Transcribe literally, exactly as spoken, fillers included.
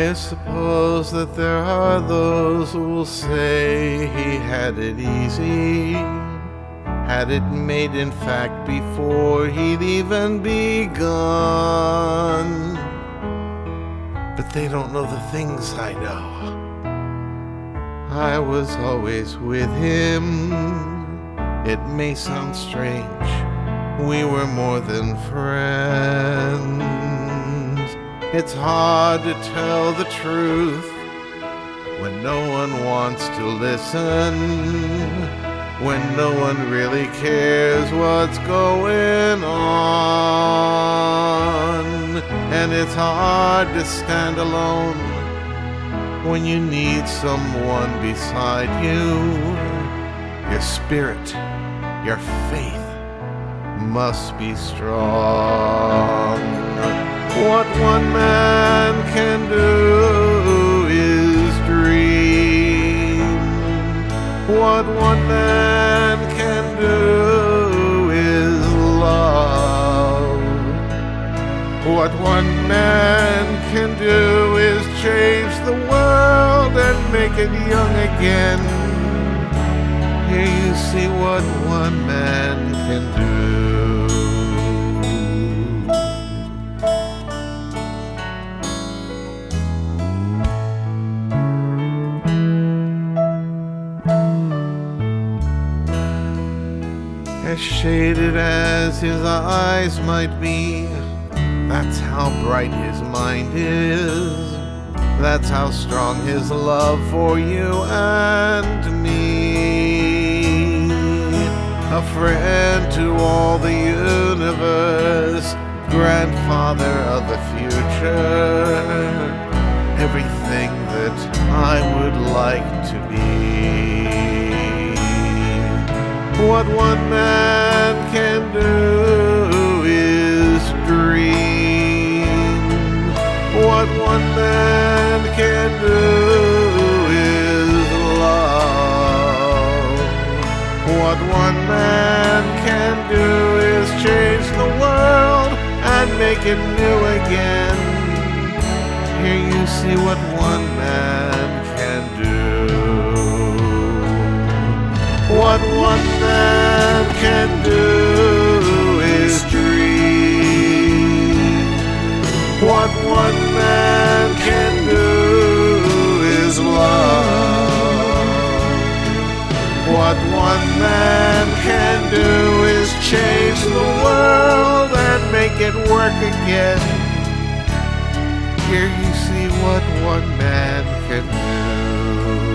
I suppose that there are those who will say he had it easy, had it made in fact before he'd even begun. But they don't know the things I know. I was always with him. It may sound strange, we were more than friends. It's hard to tell the truth when no one wants to listen, when no one really cares what's going on. And it's hard to stand alone when you need someone beside you. Your spirit, your faith must be strong. What one man can do is dream. What one man can do is love. What one man can do is change the world and make it young again. Here you see what one man can do. As shaded as his eyes might be, that's how bright his mind is. That's how strong his love for you and me. A friend to all the universe, grandfather of the future, everything that I would like to be. What one man can do is dream. What one man can do is love. What one man can do is change the world and make it new again. Here you see what one man can do. What one man can do is dream. What one man can do is love. What one man can do is change the world and make it work again. Here you see what one man can do.